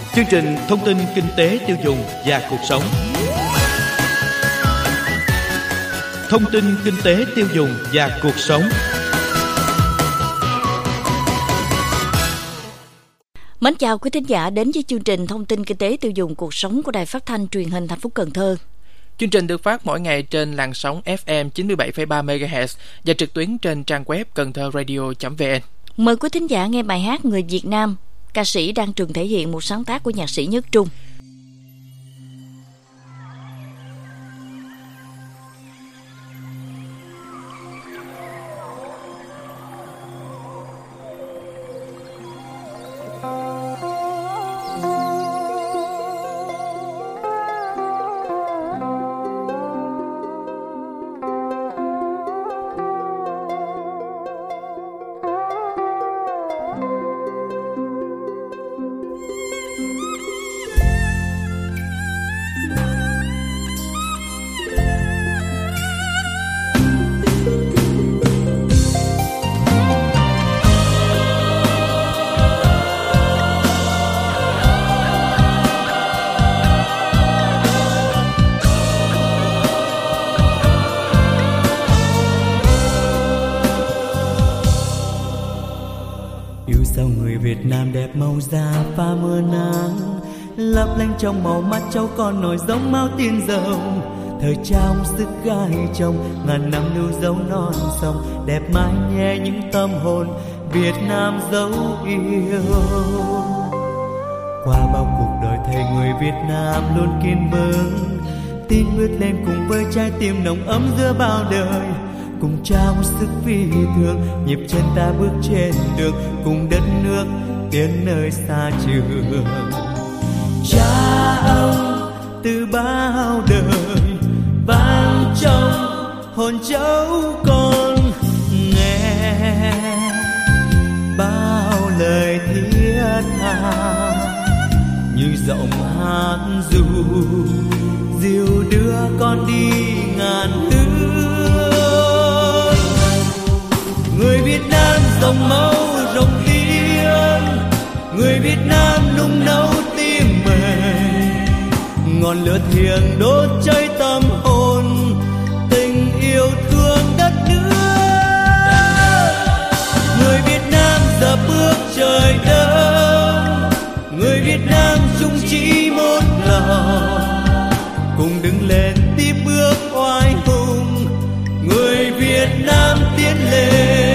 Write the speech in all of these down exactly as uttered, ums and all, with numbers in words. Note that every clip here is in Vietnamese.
Chương trình thông tin kinh tế tiêu dùng và cuộc sống. Thông tin kinh tế tiêu dùng và cuộc sống. Mến chào quý thính giả đến với chương trình thông tin kinh tế tiêu dùng cuộc sống của Đài Phát thanh Truyền hình thành phố Cần Thơ. Chương trình được phát mỗi ngày trên làn sóng ép em chín mươi bảy phẩy ba mê ga héc và trực tuyến trên trang web cần thơ radio chấm vê en. Mời quý thính giả nghe bài hát Người Việt Nam, ca sĩ Đan Trường thể hiện một sáng tác của nhạc sĩ Nhất Trung. Việt Nam đẹp màu da pha mưa nắng, lấp lánh trong màu mắt cháu con nổi giống máu tiên dầu. Thời trong sức gai chồng ngàn năm lưu dấu non sông, đẹp mãi nhẹ những tâm hồn Việt Nam dấu yêu. Qua bao cuộc đời thầy người Việt Nam luôn kiên vững, tin bước lên cùng với trái tim nồng ấm giữa bao đời. Cùng trao sức vì thương, nhịp chân ta bước trên đường, cùng đất nước tiến nơi xa trường. Cha ông từ bao đời vang trong hồn cháu con nghe, bao lời thiết tha như giọng hát ru dìu đưa con đi ngàn hướng. Người Việt Nam dòng máu rộng tiếng, người Việt Nam nung nấu tim mình, ngọn lửa thiêng đốt cháy tâm hồn, tình yêu thương đất nước. Người Việt Nam giờ bước trời đông, người Việt Nam chung chỉ một lòng, cùng đứng lên tiếp bước oai hùng, người Việt Nam tiến lên.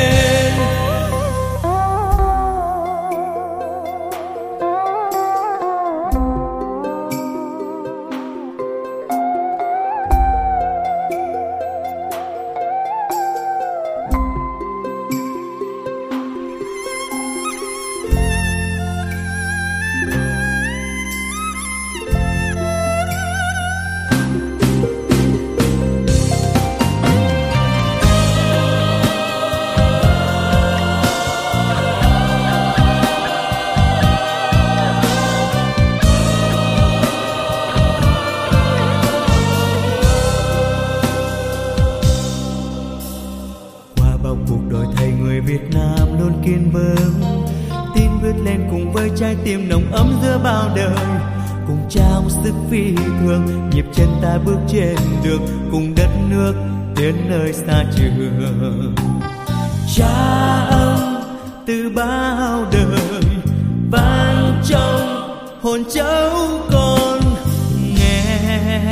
Tim nồng ấm giữa bao đời, cùng trao sức vì thương, nhịp chân ta bước trên đường, cùng đất nước tiến nơi xa trường. Cha ông từ bao đời vang trong hồn cháu con nghe,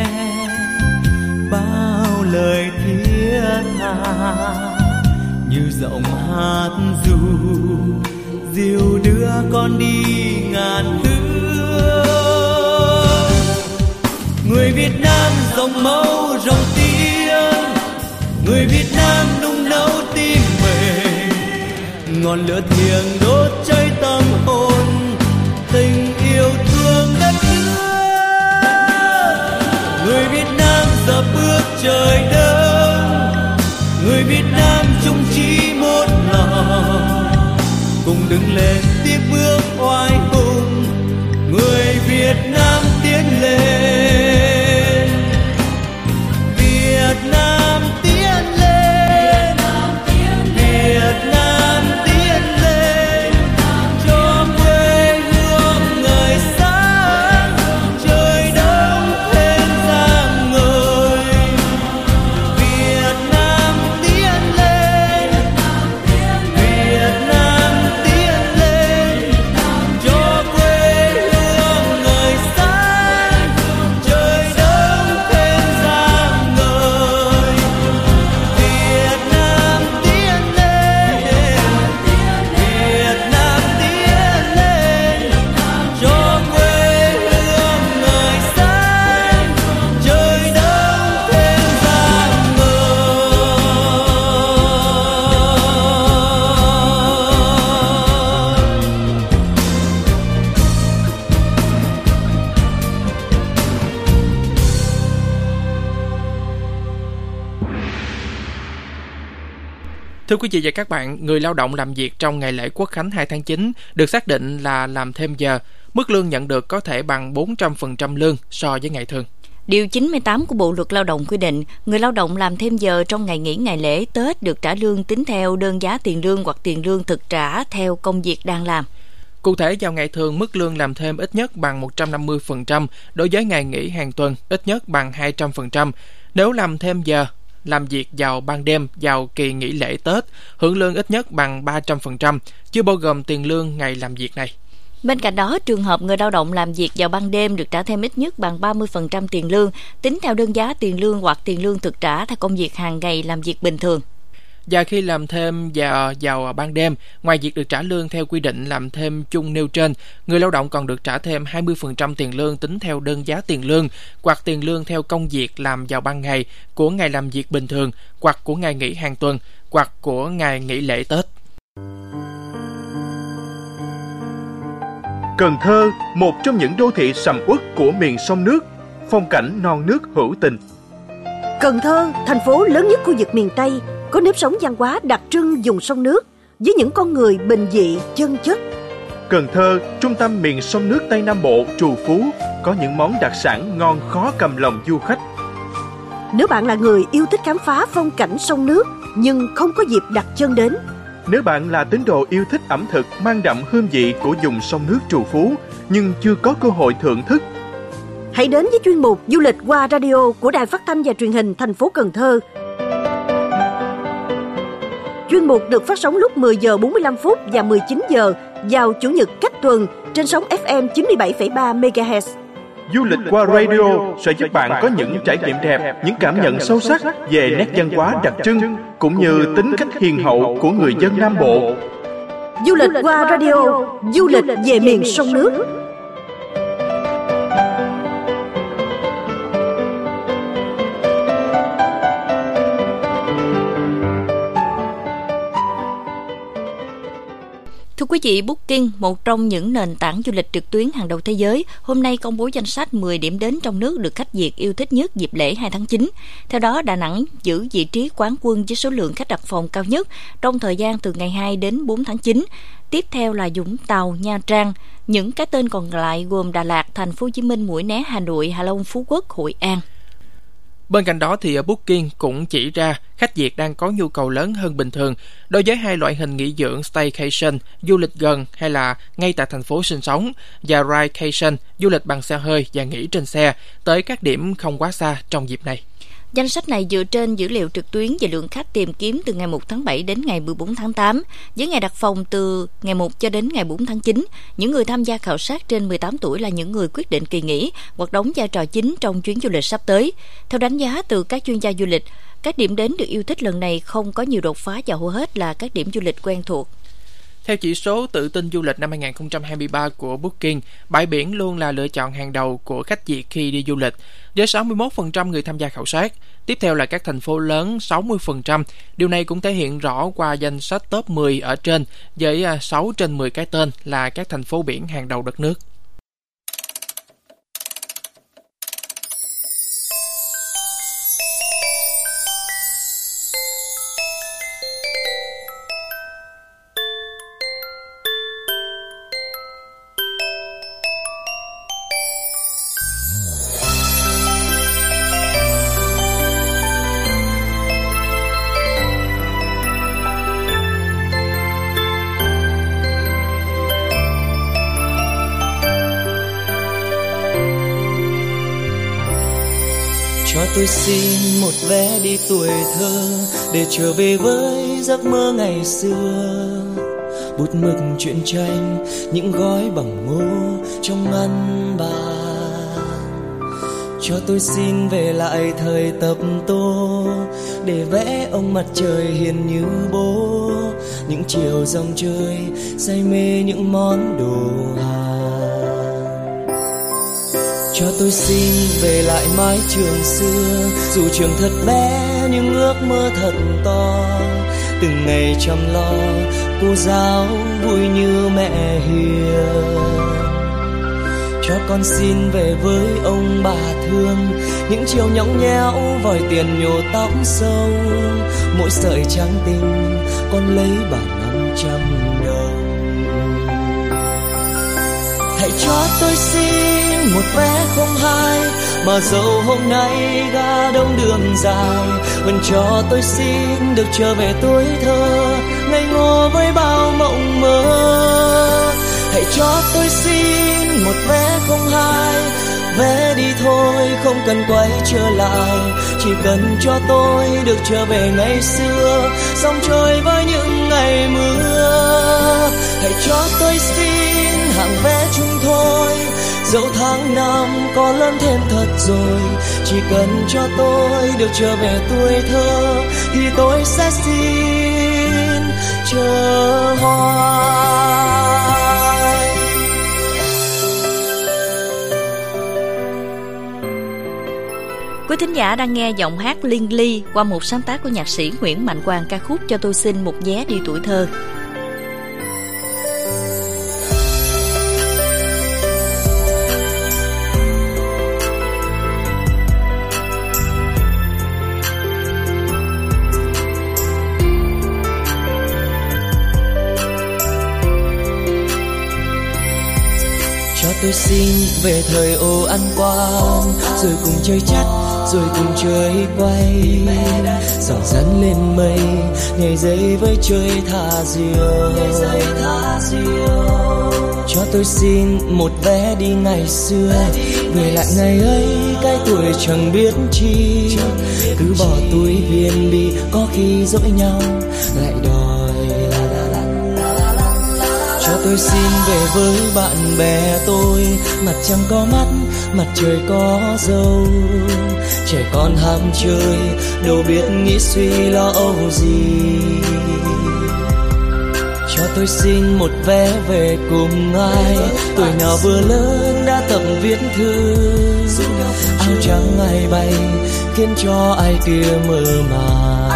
bao lời thiết tha như giọng hát ru dìu đưa con đi ngàn hướng. Người Việt Nam dòng máu rộng tiếng, người Việt Nam nung nấu tim mình, ngọn lửa thiêng đốt cháy tâm hồn, tình yêu thương đất nước. Người Việt Nam giờ bước trời đông, người Việt Nam chung chỉ một lòng, cùng đứng lên tiếp bước oai hùng, người Việt Nam tiến lên. Việt Nam tiến lên, Việt Nam tiến lên, cho quê hương người Thưa quý vị và các bạn, người lao động làm việc trong ngày lễ Quốc khánh hai tháng chín được xác định là làm thêm giờ. Mức lương nhận được có thể bằng bốn trăm phần trăm lương so với ngày thường. Điều chín mươi tám của Bộ Luật Lao động quy định, người lao động làm thêm giờ trong ngày nghỉ ngày lễ Tết được trả lương tính theo đơn giá tiền lương hoặc tiền lương thực trả theo công việc đang làm. Cụ thể, vào ngày thường, mức lương làm thêm ít nhất bằng một trăm năm mươi phần trăm, đối với ngày nghỉ hàng tuần ít nhất bằng hai trăm phần trăm. Nếu làm thêm giờ, làm việc vào ban đêm vào kỳ nghỉ lễ Tết, hưởng lương ít nhất bằng ba trăm phần trăm, chưa bao gồm tiền lương ngày làm việc này. Bên cạnh đó, trường hợp người lao động làm việc vào ban đêm được trả thêm ít nhất bằng ba mươi phần trăm tiền lương, tính theo đơn giá tiền lương hoặc tiền lương thực trả theo công việc hàng ngày làm việc bình thường. Và khi làm thêm vào, vào ban đêm, ngoài việc được trả lương theo quy định làm thêm chung nêu trên, người lao động còn được trả thêm hai mươi phần trăm tiền lương tính theo đơn giá tiền lương hoặc tiền lương theo công việc làm vào ban ngày của ngày làm việc bình thường hoặc của ngày nghỉ hàng tuần hoặc của ngày nghỉ lễ Tết. Cần Thơ, một trong những đô thị sầm uất của miền sông nước, phong cảnh non nước hữu tình. Cần Thơ, thành phố lớn nhất khu vực miền Tây, có nếp sống văn hóa đặc trưng vùng sông nước, với những con người bình dị, chân chất. Cần Thơ, trung tâm miền sông nước Tây Nam Bộ, trù phú, có những món đặc sản ngon khó cầm lòng du khách. Nếu bạn là người yêu thích khám phá phong cảnh sông nước, nhưng không có dịp đặt chân đến. Nếu bạn là tín đồ yêu thích ẩm thực mang đậm hương vị của vùng sông nước trù phú, nhưng chưa có cơ hội thưởng thức, hãy đến với chuyên mục Du lịch qua radio của Đài Phát thanh và Truyền hình thành phố Cần Thơ. Chuyên mục được phát sóng lúc mười giờ bốn mươi lăm phút và mười chín giờ vào Chủ nhật cách tuần trên sóng ép em chín mươi bảy phẩy ba mê ga héc. Du lịch qua radio sẽ giúp bạn có những trải nghiệm đẹp, những cảm nhận sâu sắc về nét văn hóa đặc trưng, cũng như tính cách hiền hậu của người dân Nam Bộ. Du lịch qua radio, du lịch về miền sông nước. Thưa quý vị, Booking, một trong những nền tảng du lịch trực tuyến hàng đầu thế giới, hôm nay công bố danh sách mười điểm đến trong nước được khách Việt yêu thích nhất dịp lễ hai tháng chín. Theo đó, Đà Nẵng giữ vị trí quán quân với số lượng khách đặt phòng cao nhất trong thời gian từ ngày hai đến bốn tháng chín. Tiếp theo là Vũng Tàu, Nha Trang. Những cái tên còn lại gồm Đà Lạt, Thành phố Hồ Chí Minh, Mũi Né, Hà Nội, Hạ Long, Phú Quốc, Hội An. Bên cạnh đó thì Booking cũng chỉ ra khách Việt đang có nhu cầu lớn hơn bình thường đối với hai loại hình nghỉ dưỡng staycation, du lịch gần hay là ngay tại thành phố sinh sống, và ridecation, du lịch bằng xe hơi và nghỉ trên xe tới các điểm không quá xa trong dịp này. Danh sách này dựa trên dữ liệu trực tuyến về lượng khách tìm kiếm từ ngày một tháng bảy đến ngày mười bốn tháng tám, với ngày đặt phòng từ ngày một cho đến ngày bốn tháng chín. Những người tham gia khảo sát trên mười tám tuổi là những người quyết định kỳ nghỉ hoặc đóng vai trò chính trong chuyến du lịch sắp tới. Theo đánh giá từ các chuyên gia du lịch, các điểm đến được yêu thích lần này không có nhiều đột phá và hầu hết là các điểm du lịch quen thuộc. Theo chỉ số tự tin du lịch năm hai không hai ba của Booking, bãi biển luôn là lựa chọn hàng đầu của khách Việt khi đi du lịch, với sáu mươi mốt phần trăm người tham gia khảo sát. Tiếp theo là các thành phố lớn sáu mươi phần trăm. Điều này cũng thể hiện rõ qua danh sách top mười ở trên, với sáu trên mười cái tên là các thành phố biển hàng đầu đất nước. Cho tôi xin một vé đi tuổi thơ, để trở về với giấc mơ ngày xưa. Bút mực truyện tranh, những gói bằng ngô trong ngăn bàn. Cho tôi xin về lại thời tập tô, để vẽ ông mặt trời hiền như bố. Những chiều dòng chơi, say mê những món đồ Hàn. Cho tôi xin về lại mái trường xưa, dù trường thật bé nhưng ước mơ thật to. Từng ngày chăm lo, cô giáo vui như mẹ hiền. cho con xin về với ông bà thương. Những chiều nhõng nhẽo vòi tiền nhổ tóc sâu, mỗi sợi trắng tinh con lấy bằng năm trăm đồng. Hãy cho tôi xin một vé không hai, mà dẫu hôm nay ga đông đường dài, vẫn cho tôi xin được trở về tuổi thơ ngây ngô với bao mộng mơ. Hãy cho tôi xin một vé không hai, vé đi thôi không cần quay trở lại, chỉ cần cho tôi được trở về ngày xưa, sóng trôi với những ngày mưa. Hãy cho tôi xin hạng vé chung thôi, dẫu tháng năm có lớn thêm thật rồi, chỉ cần cho tôi được trở về tuổi thơ thì tôi sẽ xin chờ hoài. Quý thính giả đang nghe giọng hát Liên Ly qua một sáng tác của nhạc sĩ Nguyễn Mạnh Quang, ca khúc Cho tôi xin một vé đi tuổi thơ. Cho tôi xin về thời ô ăn quan, rồi cùng chơi chắt, rồi cùng chơi quay, giỏ rắn lên mây, nhảy dây với chơi thả diều. Cho tôi xin một vé đi ngày xưa, về lại ngày ấy cái tuổi chẳng biết chi, cứ bỏ túi viên bi có khi dỗi nhau lại đòi. Cho tôi xin về với bạn bè tôi, mặt trăng có mắt, mặt trời có dâu, trẻ con ham chơi, đâu biết nghĩ suy lo âu gì. Cho tôi xin một vé về cùng ai, tuổi nào vừa lớn đã tập viết thư, áo trắng ai bay khiến cho ai kia mơ màng.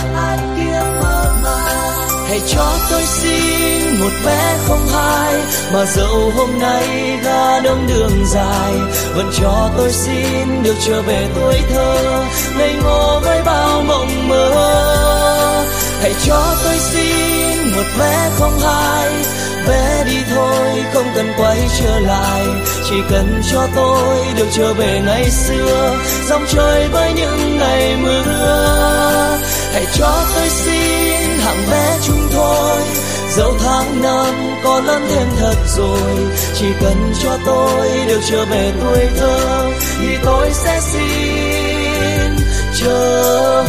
Hãy cho tôi xin một vé không hai, mà dẫu hôm nay ga đông đường dài, vẫn cho tôi xin được trở về tuổi thơ ngây ngô với bao mộng mơ. Hãy cho tôi xin một vé không hai, vé đi thôi không cần quay trở lại, chỉ cần cho tôi được trở về ngày xưa, dòng trời với những ngày mưa. Hãy cho tôi xin hạng vé chung thôi, dẫu tháng năm có lớn thêm thật rồi, chỉ cần cho tôi được trở về tuổi thơ thì tôi sẽ xin chờ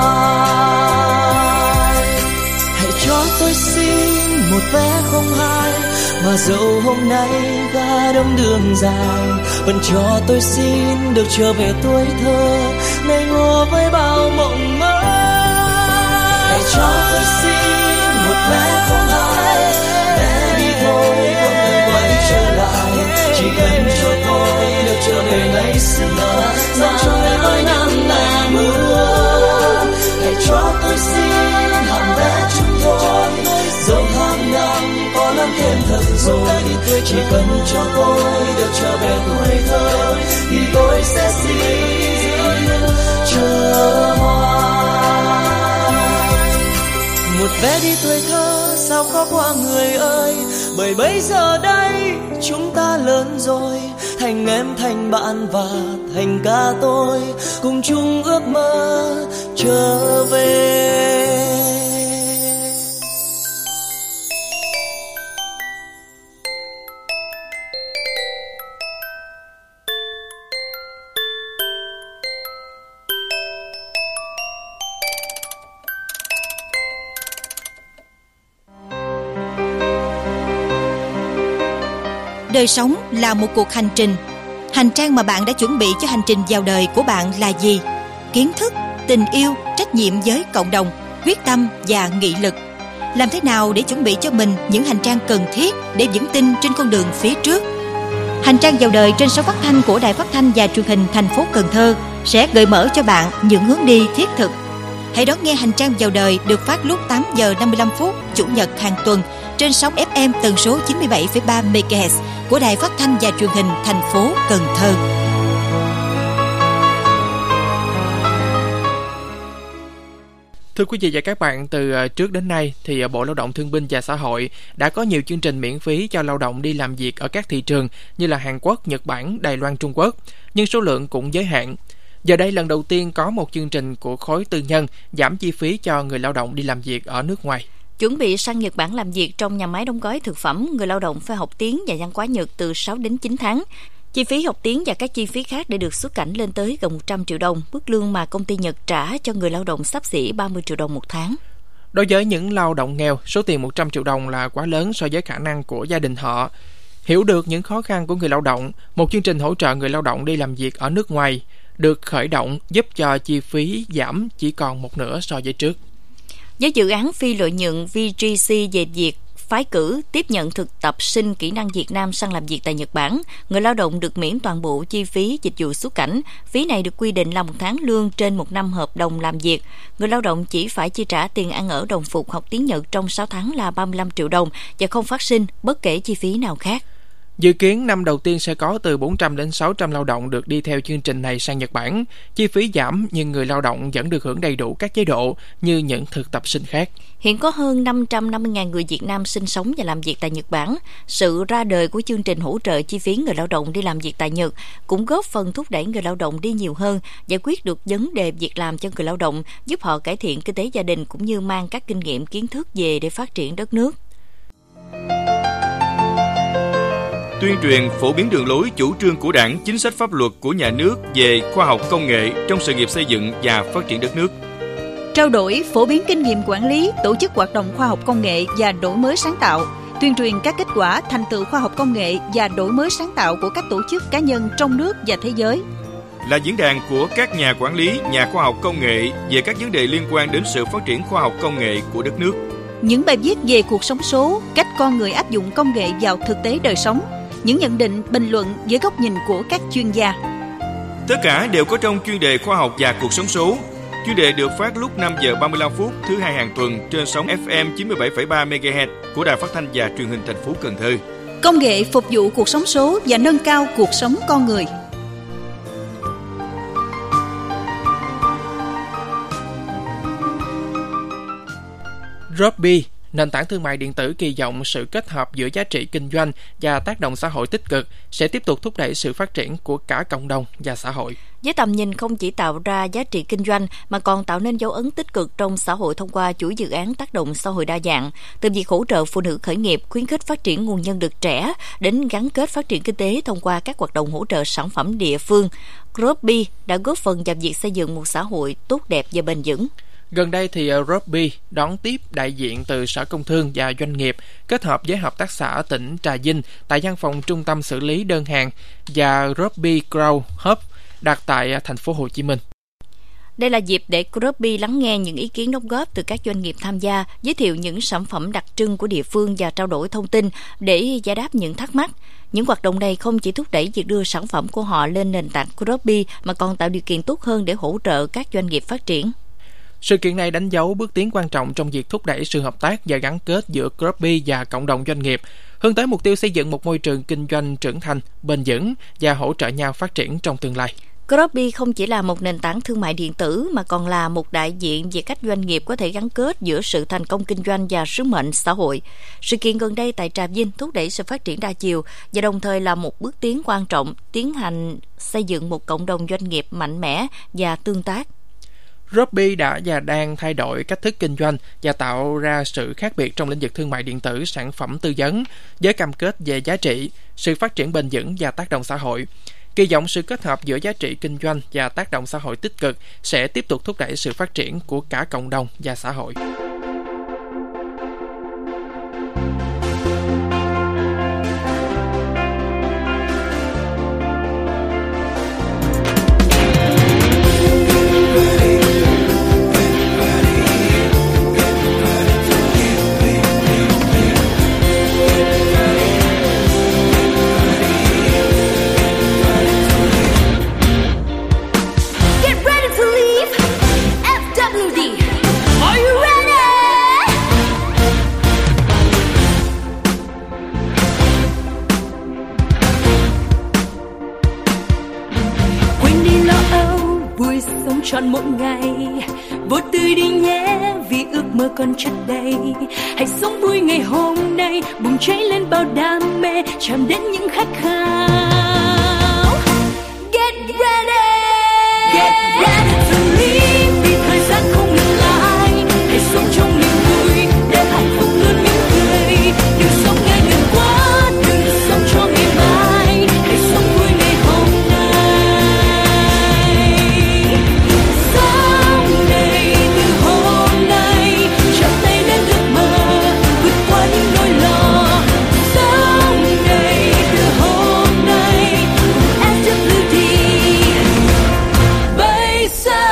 hoài. Hãy cho tôi xin một vé không hai, mà dẫu hôm nay ga đông đường dài, vẫn cho tôi xin được trở về tuổi thơ ngây ngô với bao mộng mơ. Hãy cho tôi xin một vé không hai, vé đi thôi không cần quay trở lại, chỉ cần cho tôi được trở về ngày xưa, dòng trôi với năm ngày mưa. Hãy cho tôi xin hạng vé chung thôi, dẫu tháng năm có lắm thêm thật rồi, chỉ cần cho tôi được trở về tuổi thơ thì tôi sẽ xin chờ hoài. Một vé đi tuổi thơ sao khó qua người ơi, bởi bây giờ đây chúng ta lớn rồi, thành em thành bạn và thành cả tôi, cùng chung ước mơ trở về. Đời sống là một cuộc hành trình. Hành trang mà bạn đã chuẩn bị cho hành trình vào đời của bạn là gì? Kiến thức, tình yêu, trách nhiệm với cộng đồng, quyết tâm và nghị lực. Làm thế nào để chuẩn bị cho mình những hành trang cần thiết để vững tin trên con đường phía trước? Hành trang vào đời trên sóng phát thanh của Đài Phát thanh và Truyền hình thành phố Cần Thơ sẽ gợi mở cho bạn những hướng đi thiết thực. Hãy đón nghe hành trang vào đời được phát lúc tám giờ năm mươi lăm phút chủ nhật hàng tuần trên sóng ép em tần số chín mươi bảy phẩy ba mê ga héc của Đài Phát thanh và Truyền hình thành phố Cần Thơ. Thưa quý vị và các bạn, từ trước đến nay thì Bộ Lao động Thương binh và Xã hội đã có nhiều chương trình miễn phí cho lao động đi làm việc ở các thị trường như là Hàn Quốc, Nhật Bản, Đài Loan, Trung Quốc, nhưng số lượng cũng giới hạn. Giờ đây lần đầu tiên có một chương trình của khối tư nhân giảm chi phí cho người lao động đi làm việc ở nước ngoài. Chuẩn bị sang Nhật Bản làm việc trong nhà máy đóng gói thực phẩm, người lao động phải học tiếng và văn hóa Nhật từ sáu đến chín tháng. Chi phí học tiếng và các chi phí khác để được xuất cảnh lên tới gần một trăm triệu đồng, mức lương mà công ty Nhật trả cho người lao động xấp xỉ ba mươi triệu đồng một tháng. Đối với những lao động nghèo, số tiền một trăm triệu đồng là quá lớn so với khả năng của gia đình họ. Hiểu được những khó khăn của người lao động, một chương trình hỗ trợ người lao động đi làm việc ở nước ngoài được khởi động giúp cho chi phí giảm chỉ còn một nửa so với trước. Với dự án phi lợi nhuận vê giê xê về việc phái cử tiếp nhận thực tập sinh kỹ năng Việt Nam sang làm việc tại Nhật Bản, người lao động được miễn toàn bộ chi phí dịch vụ xuất cảnh. Phí này được quy định là một tháng lương trên một năm hợp đồng làm việc. Người lao động chỉ phải chi trả tiền ăn ở đồng phục học tiếng Nhật trong sáu tháng là ba mươi lăm triệu đồng và không phát sinh bất kể chi phí nào khác. Dự kiến năm đầu tiên sẽ có từ bốn trăm đến sáu trăm lao động được đi theo chương trình này sang Nhật Bản. Chi phí giảm nhưng người lao động vẫn được hưởng đầy đủ các chế độ như những thực tập sinh khác. Hiện có hơn năm trăm năm mươi nghìn người Việt Nam sinh sống và làm việc tại Nhật Bản. Sự ra đời của chương trình hỗ trợ chi phí người lao động đi làm việc tại Nhật cũng góp phần thúc đẩy người lao động đi nhiều hơn, giải quyết được vấn đề việc làm cho người lao động, giúp họ cải thiện kinh tế gia đình cũng như mang các kinh nghiệm kiến thức về để phát triển đất nước. Tuyên truyền phổ biến đường lối chủ trương của Đảng, chính sách pháp luật của nhà nước về khoa học công nghệ trong sự nghiệp xây dựng và phát triển đất nước. Trao đổi phổ biến kinh nghiệm quản lý, tổ chức hoạt động khoa học công nghệ và đổi mới sáng tạo, tuyên truyền các kết quả thành tựu khoa học công nghệ và đổi mới sáng tạo của các tổ chức cá nhân trong nước và thế giới. Là diễn đàn của các nhà quản lý, nhà khoa học công nghệ về các vấn đề liên quan đến sự phát triển khoa học công nghệ của đất nước. Những bài viết về cuộc sống số, cách con người áp dụng công nghệ vào thực tế đời sống, những nhận định, bình luận với góc nhìn của các chuyên gia. Tất cả đều có trong chuyên đề khoa học và cuộc sống số. Chuyên đề được phát lúc năm giờ ba mươi lăm phút thứ hai hàng tuần trên sóng ép em chín mươi bảy phẩy ba mê ga héc của Đài Phát thanh và Truyền hình thành phố Cần Thơ. Công nghệ phục vụ cuộc sống số và nâng cao cuộc sống con người. Robby, nền tảng thương mại điện tử kỳ vọng sự kết hợp giữa giá trị kinh doanh và tác động xã hội tích cực sẽ tiếp tục thúc đẩy sự phát triển của cả cộng đồng và xã hội. Với tầm nhìn không chỉ tạo ra giá trị kinh doanh mà còn tạo nên dấu ấn tích cực trong xã hội thông qua chuỗi dự án tác động xã hội đa dạng, từ việc hỗ trợ phụ nữ khởi nghiệp, khuyến khích phát triển nguồn nhân lực trẻ đến gắn kết phát triển kinh tế thông qua các hoạt động hỗ trợ sản phẩm địa phương, Robby đã góp phần vào việc xây dựng một xã hội tốt đẹp và bền vững. Gần đây thì Robby đón tiếp đại diện từ Sở Công Thương và Doanh nghiệp kết hợp với Hợp tác xã tỉnh Trà Vinh tại văn phòng Trung tâm xử lý đơn hàng và Robby Crowd Hub đặt tại thành phố Hồ Chí Minh. Đây là dịp để Robby lắng nghe những ý kiến đóng góp từ các doanh nghiệp tham gia, giới thiệu những sản phẩm đặc trưng của địa phương và trao đổi thông tin để giải đáp những thắc mắc. Những hoạt động này không chỉ thúc đẩy việc đưa sản phẩm của họ lên nền tảng của Robby mà còn tạo điều kiện tốt hơn để hỗ trợ các doanh nghiệp phát triển. Sự kiện này đánh dấu bước tiến quan trọng trong việc thúc đẩy sự hợp tác và gắn kết giữa Robby và cộng đồng doanh nghiệp, hướng tới mục tiêu xây dựng một môi trường kinh doanh trưởng thành, bền vững và hỗ trợ nhau phát triển trong tương lai. Robby không chỉ là một nền tảng thương mại điện tử mà còn là một đại diện về cách doanh nghiệp có thể gắn kết giữa sự thành công kinh doanh và sứ mệnh xã hội. Sự kiện gần đây tại Trà Vinh thúc đẩy sự phát triển đa chiều và đồng thời là một bước tiến quan trọng tiến hành xây dựng một cộng đồng doanh nghiệp mạnh mẽ và tương tác. Robby đã và đang thay đổi cách thức kinh doanh và tạo ra sự khác biệt trong lĩnh vực thương mại điện tử, sản phẩm tư vấn với cam kết về giá trị, sự phát triển bền vững và tác động xã hội. Kỳ vọng sự kết hợp giữa giá trị kinh doanh và tác động xã hội tích cực sẽ tiếp tục thúc đẩy sự phát triển của cả cộng đồng và xã hội. Are you ready? sống trọn mỗi ngày. Vô tư đi nhé, vì ước mơ còn chất đầy. Hãy sống vui ngày hôm nay, bùng cháy lên bao đam mê, tràn đến những khát khao. Get ready, get ready to live, vì thời gian không ngừng lại. Hãy sống trong niềm vui, để hạnh phúc luôn mỉm cười. Đừng sống ngại ngần quá, đừng sống cho ngày mai. Hãy sống vui ngày hôm nay. Sống đây từ hôm nay, chạm tay đến ước mơ, vượt qua những nỗi lo. Sống đây từ hôm nay, cùng em tiếp bước đi. Bay xa.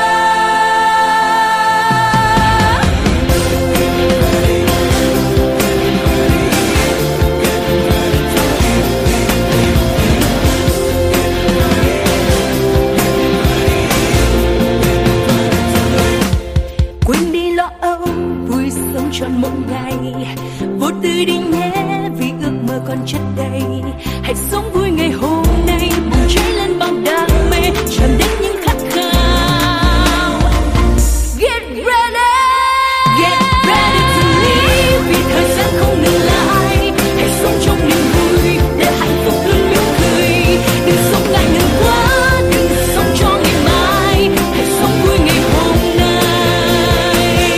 Quên đi lo âu, vui sống trọn mỗi ngày. Vô tư đi nhé, vì ước mơ còn chất đầy. Hãy sống vui ngày hôm nay, bùng cháy lên bao đam mê, tràn đến những khát khao. Get ready, get ready to live, vì thời gian không ngừng lại. Hãy sống trong niềm vui, để hạnh phúc luôn mỉm cười. Đừng sống ngại ngần quá, đừng sống cho ngày mai. Hãy sống vui ngày hôm nay.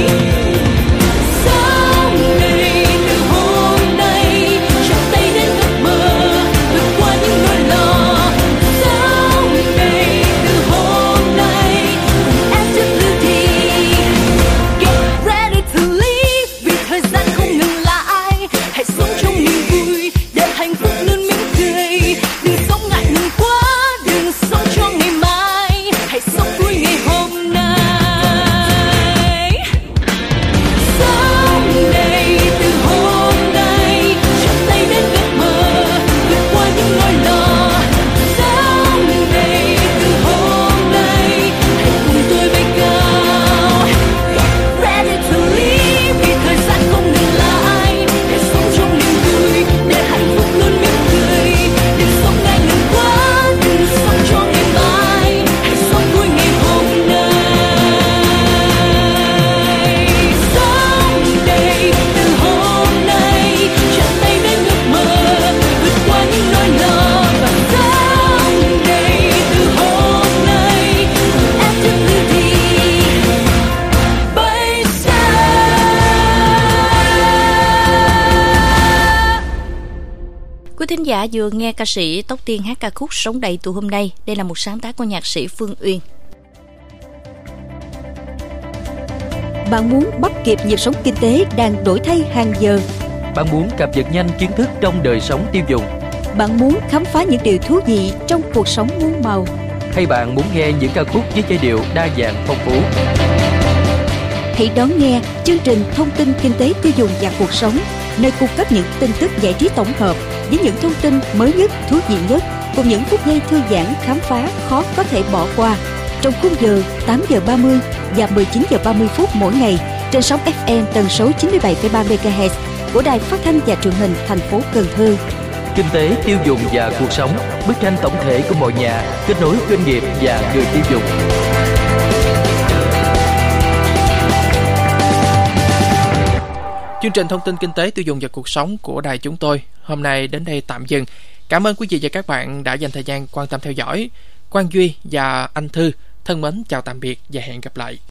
Sống đây từ hôm nay, chạm tay đến ước mơ, vượt qua những nỗi lo. Sống đây từ hôm nay, cùng em tiếp bước đi. Get ready to live, vì thời gian không ngừng lại. Hãy sống trong niềm vui, để hạnh phúc luôn mỉm cười. Đừng sống ngại ngần quá, đừng sống cho ngày mai. Hãy sống vui ngày hôm nay. Sống đây từ hôm nay, chạm tay đến ước mơ, vượt qua những nỗi lo. Sống đây từ hôm nay, hãy cùng tôi bay cao. Get ready to live, vì thời gian không ngừng lại. Hãy sống trong niềm vui, để hạnh phúc luôn mỉm cười. Đừng sống ngại ngần quá, đừng sống cho ngày mai. Hãy sống vui ngày hôm nay. Sống đây từ hôm nay, chạm tay đến ước mơ, vượt qua những nỗi lo. Và sống đây từ hôm nay, cùng em tiếp bước đi. Bay xa. Quý thính giả vừa nghe ca sĩ Tóc Tiên hát ca khúc Sống đầy từ hôm nay. Đây là một sáng tác của nhạc sĩ Phương Uyên. Bạn muốn bắt kịp nhịp sống kinh tế đang đổi thay hàng giờ. Bạn muốn cập nhật nhanh kiến thức trong đời sống tiêu dùng, Bạn muốn khám phá những điều thú vị trong cuộc sống muôn màu. hay bạn muốn nghe những ca khúc với giai điệu đa dạng phong phú? Hãy đón nghe chương trình Thông tin Kinh tế Tiêu dùng và Cuộc sống, nơi cung cấp những tin tức giải trí tổng hợp với những thông tin mới nhất, thú vị nhất, cùng những phút giây thư giãn khám phá khó có thể bỏ qua. Trong khung giờ tám giờ ba mươi và mười chín giờ ba mươi phút mỗi ngày trên sóng ép em tần số chín mươi bảy phẩy ba mê ga héc của Đài Phát thanh và Truyền hình thành phố Cần Thơ. Kinh tế tiêu dùng và cuộc sống, bức tranh tổng thể của mọi nhà, kết nối doanh nghiệp và người tiêu dùng. Chương trình Thông tin Kinh tế Tiêu dùng và Cuộc sống của đài chúng tôi hôm nay đến đây tạm dừng. Cảm ơn quý vị và các bạn đã dành thời gian quan tâm theo dõi. Quang Duy và Anh Thư thân mến chào tạm biệt và hẹn gặp lại.